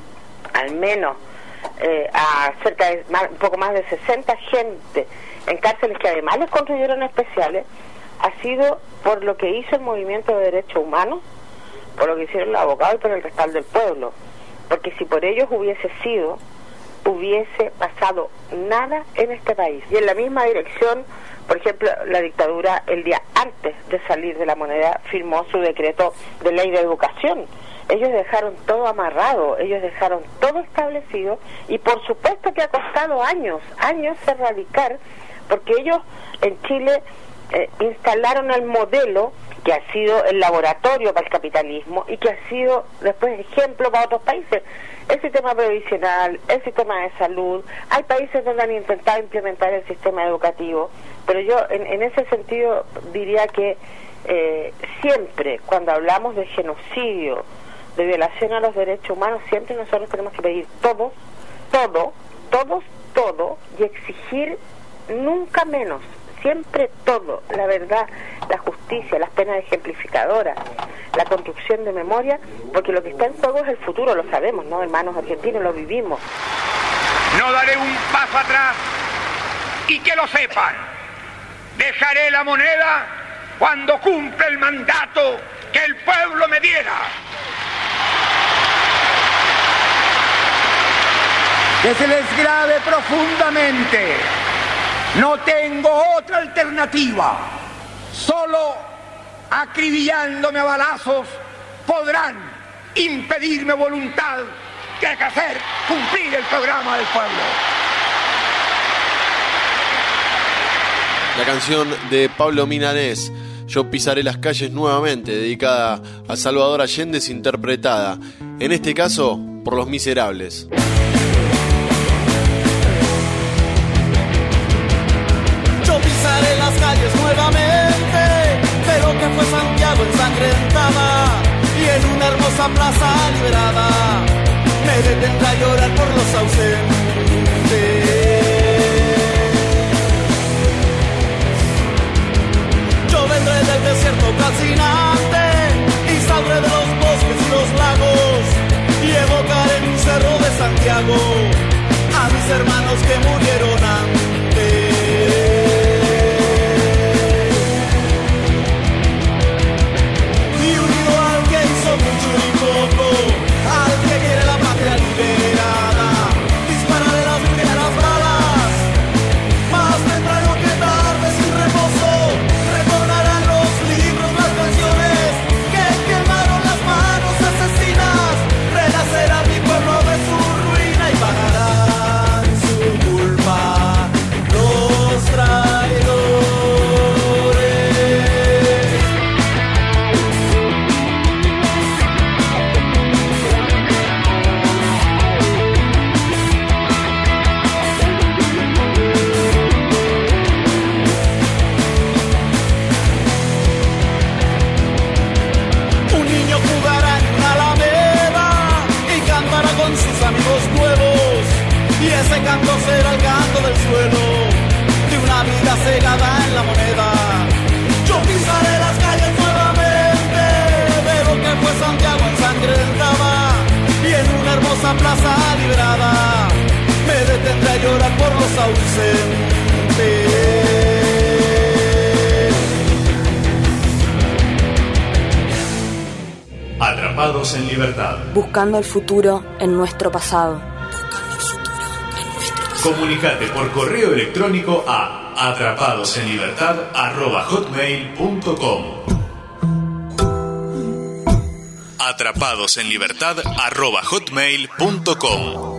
al menos eh, a cerca de más, un poco más de sesenta gente en cárceles que además les construyeron especiales, ha sido por lo que hizo el movimiento de derechos humanos, por lo que hicieron los abogados y por el respaldo del pueblo. Porque si por ellos hubiese sido, hubiese pasado nada en este país. Y en la misma dirección, por ejemplo, la dictadura el día antes de salir de la moneda firmó su decreto de ley de educación. Ellos dejaron todo amarrado, ellos dejaron todo establecido, y por supuesto que ha costado años, años erradicar, porque ellos en Chile eh, instalaron el modelo que ha sido el laboratorio para el capitalismo y que ha sido después ejemplo para otros países. El sistema previsional, el sistema de salud, hay países donde han intentado implementar el sistema educativo, pero yo en, en ese sentido diría que eh, siempre cuando hablamos de genocidio, de violación a los derechos humanos, siempre nosotros tenemos que pedir todos, todo, todos, todo, y exigir nunca menos, siempre todo, la verdad, la justicia, las penas ejemplificadoras, la construcción de memoria, porque lo que está en juego es el futuro, lo sabemos, ¿no? Hermanos argentinos, lo vivimos. No daré un paso atrás, y que lo sepan, dejaré la moneda cuando cumpla el mandato que el pueblo me diera. Que se les grave profundamente. No tengo otra alternativa. Solo acribillándome a balazos podrán impedirme voluntad de hacer cumplir el programa del pueblo. La canción de Pablo Milanés, Yo pisaré las calles nuevamente, dedicada a Salvador Allende, es interpretada, en este caso, por Los Miserables. Yo pisaré las calles nuevamente, pero que fue Santiago ensangrentada, y en una hermosa plaza liberada me detendré a llorar por los ausentes. Yo vendré del desierto calcinante y saldré de los bosques y los lagos, y evocaré en un cerro de Santiago a mis hermanos que murieron antes. Y unido al que hizo mucho y poco, al que quiere la patria liberada, dispararé las primeras balas, más temprano que tarde sin reposo. Recordarán los libros, las canciones que quemaron las manos asesinas, renacerá mi pueblo de su ruina y pagarán su culpa los traidores. Un niño jugará en una alameda y cantará con sus amigos nuevos, y ese canto será el canto del suelo de una vida cegada en la moneda. Yo pisaré las calles nuevamente, pero que ausente. Atrapados en libertad. Buscando el futuro en nuestro pasado. Comunicate por correo electrónico a atrapadosenlibertad arroba hotmail punto com. atrapadosenlibertad arroba hotmail punto com.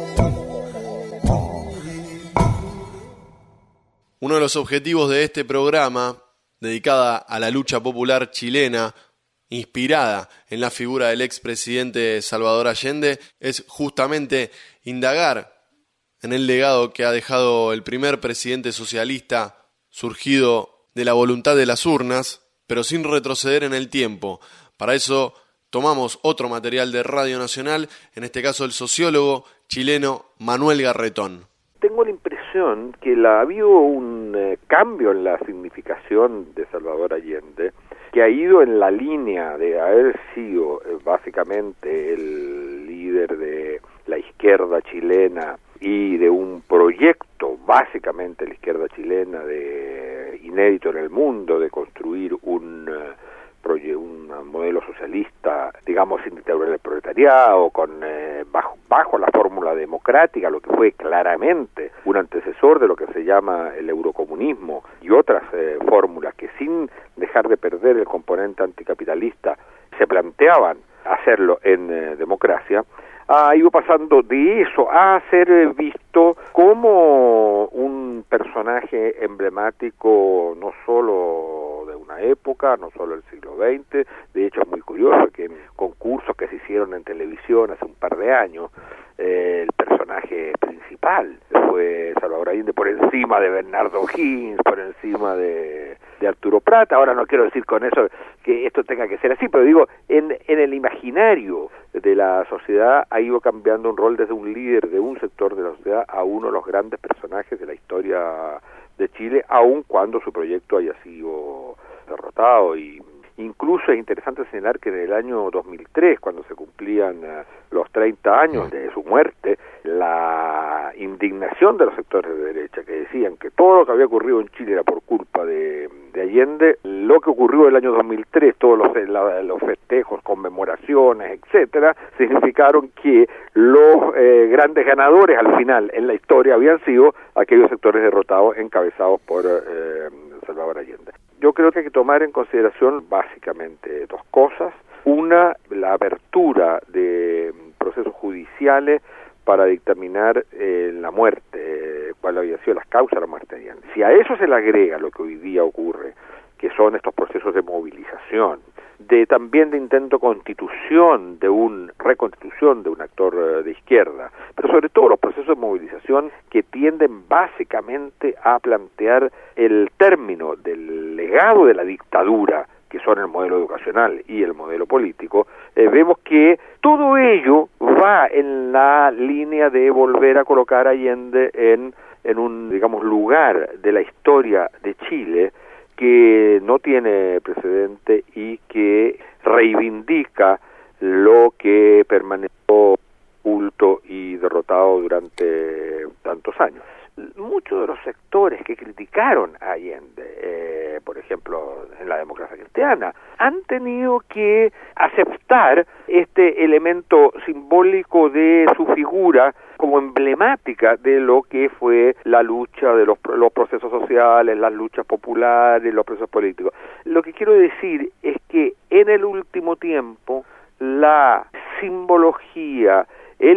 Uno de los objetivos de este programa, dedicada a la lucha popular chilena, inspirada en la figura del expresidente Salvador Allende, es justamente indagar en el legado que ha dejado el primer presidente socialista surgido de la voluntad de las urnas, pero sin retroceder en el tiempo. Para eso tomamos otro material de Radio Nacional, en este caso el sociólogo chileno Manuel Garretón. Tengo la impresión que la, ha habido un eh, cambio en la significación de Salvador Allende, que ha ido en la línea de haber sido eh, básicamente el líder de la izquierda chilena y de un proyecto, básicamente la izquierda chilena, de inédito en el mundo, de construir un, uh, proye- un modelo socialista, digamos, sin dictadura del proletariado, con eh, bajo, bajo la fórmula democrática, lo que fue claramente un antecesor de lo que se llama el eurocomunismo y otras eh, fórmulas que, sin dejar de perder el componente anticapitalista, se planteaban hacerlo en eh, democracia. Ha ido pasando de eso a ser visto como un personaje emblemático no solo de una época, no solo del siglo veinte. De hecho, es muy curioso que en concursos que se hicieron en televisión hace un par de años, eh, el personaje principal fue Salvador Allende, por encima de Bernardo Higgins, por encima de, de Arturo Prat. Ahora no quiero decir con eso que esto tenga que ser así, pero digo, en, en el imaginario de la sociedad ha ido cambiando un rol desde un líder de un sector de la sociedad a uno de los grandes personajes de la historia de Chile, aun cuando su proyecto haya sido derrotado. Y incluso es interesante señalar que en el año dos mil tres, cuando se cumplían uh, los treinta años de su muerte, la indignación de los sectores de derecha que decían que todo lo que había ocurrido en Chile era por culpa de, de Allende, lo que ocurrió el año dos mil tres, todos los, la, los festejos, conmemoraciones, etcétera, significaron que los eh, grandes ganadores al final en la historia habían sido aquellos sectores derrotados encabezados por eh, Salvador Allende. Yo creo que hay que tomar en consideración básicamente dos cosas. Una, la apertura de procesos judiciales para dictaminar eh, la muerte, eh, cuál había sido las causas de la muerte de Allende. Si a eso se le agrega lo que hoy día ocurre, que son estos procesos de movilización, de también de intento constitución, de un reconstitución de un actor uh, de izquierda, pero sobre todo los procesos de movilización que tienden básicamente a plantear el término del legado de la dictadura, que son el modelo educacional y el modelo político, eh, vemos que todo ello va en la línea de volver a colocar a Allende en, en un, digamos, lugar de la historia de Chile que no tiene precedente y que reivindica lo que permaneció oculto y derrotado durante tantos años. Muchos de los sectores que criticaron a Allende, eh, por ejemplo, en la democracia cristiana, han tenido que aceptar este elemento simbólico de su figura como emblemática de lo que fue la lucha de los, los procesos sociales, las luchas populares, los procesos políticos. Lo que quiero decir es que en el último tiempo la simbología, el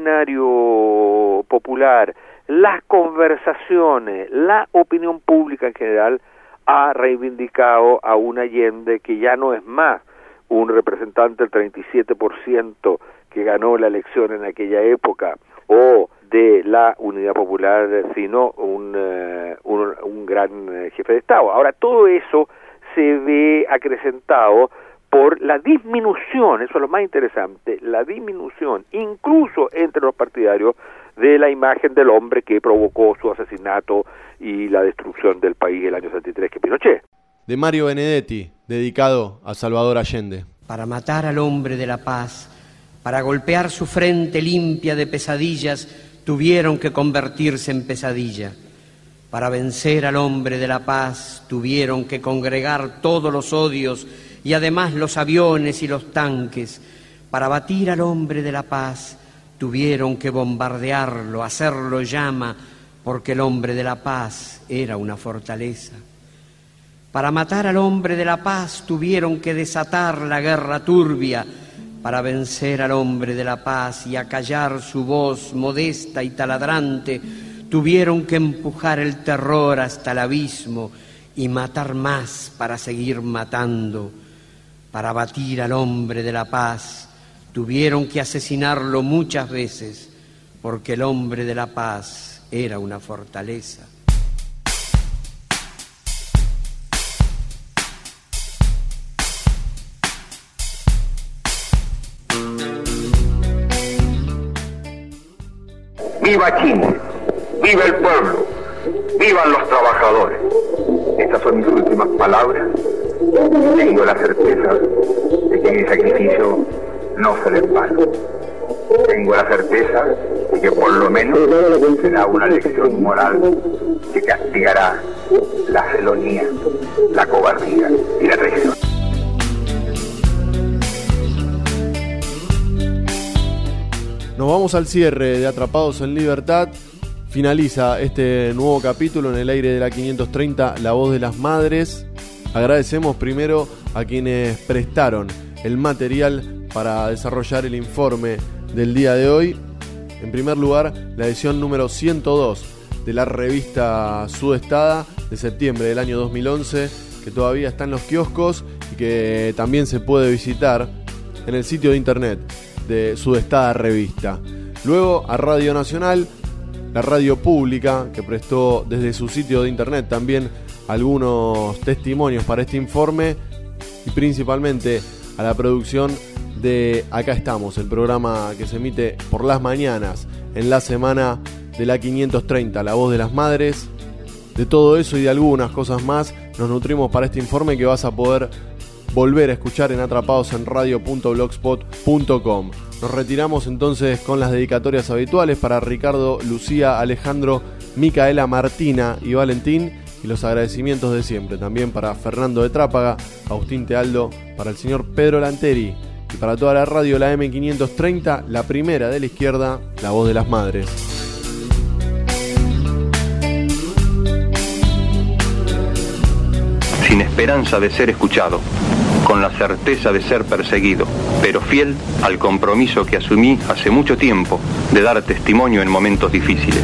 imaginario popular, las conversaciones, la opinión pública en general ha reivindicado a un Allende que ya no es más un representante del treinta y siete por ciento que ganó la elección en aquella época o de la Unidad Popular, sino un, uh, un, un gran uh, jefe de Estado. Ahora, todo eso se ve acrecentado por la disminución, eso es lo más interesante, la disminución, incluso entre los partidarios, de la imagen del hombre que provocó su asesinato y la destrucción del país el año setenta y tres, que Pinochet. De Mario Benedetti, dedicado a Salvador Allende. Para matar al hombre de la paz, para golpear su frente limpia de pesadillas, tuvieron que convertirse en pesadilla. Para vencer al hombre de la paz tuvieron que congregar todos los odios y además los aviones y los tanques. Para batir al hombre de la paz tuvieron que bombardearlo, hacerlo llama, porque el hombre de la paz era una fortaleza. Para matar al hombre de la paz tuvieron que desatar la guerra turbia. Para vencer al hombre de la paz y acallar su voz modesta y taladrante, tuvieron que empujar el terror hasta el abismo y matar más para seguir matando. Para batir al hombre de la paz, tuvieron que asesinarlo muchas veces, porque el hombre de la paz era una fortaleza. ¡Viva Chile! ¡Viva el pueblo! ¡Vivan los trabajadores! Estas son mis últimas palabras. Tengo la certeza de que mi sacrificio no será en vano. Tengo la certeza de que por lo menos será una lección moral que castigará la felonía, la cobardía y la traición. Nos vamos al cierre de Atrapados en Libertad. Finaliza este nuevo capítulo en el aire de la quinientos treinta, La Voz de las Madres. Agradecemos primero a quienes prestaron el material para desarrollar el informe del día de hoy. En primer lugar, la edición número ciento dos de la revista Sudestada de septiembre del año dos mil once, que todavía está en los kioscos y que también se puede visitar en el sitio de internet de Sudestada Revista. Luego a Radio Nacional, la radio pública, que prestó desde su sitio de internet también algunos testimonios para este informe, y principalmente a la producción de Acá Estamos, el programa que se emite por las mañanas en la semana de la quinientos treinta, La Voz de las Madres. De todo eso y de algunas cosas más nos nutrimos para este informe que vas a poder volver a escuchar en atrapados en radio punto blogspot punto com. Nos retiramos entonces con las dedicatorias habituales para Ricardo, Lucía, Alejandro, Micaela, Martina y Valentín, y los agradecimientos de siempre también para Fernando de Trápaga, Agustín Tealdo, para el señor Pedro Lanteri y para toda la radio, la eme quinientos treinta, la primera de la izquierda, La Voz de las Madres. Sin esperanza de ser escuchado, con la certeza de ser perseguido, pero fiel al compromiso que asumí hace mucho tiempo de dar testimonio en momentos difíciles.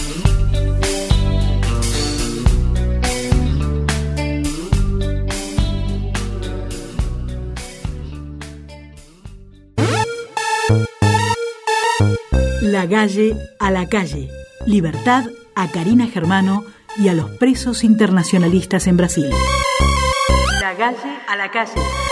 La Galle a la calle. Libertad a Karina Germano y a los presos internacionalistas en Brasil. La Galle a la calle.